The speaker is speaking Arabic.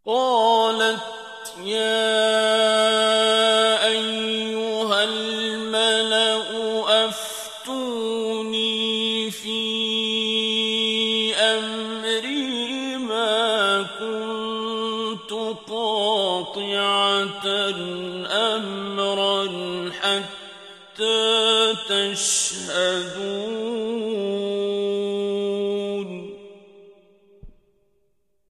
قالت يا أيها الملأ أفتوني في أمري ما كنت قاطعة أمرا حتى تشهدون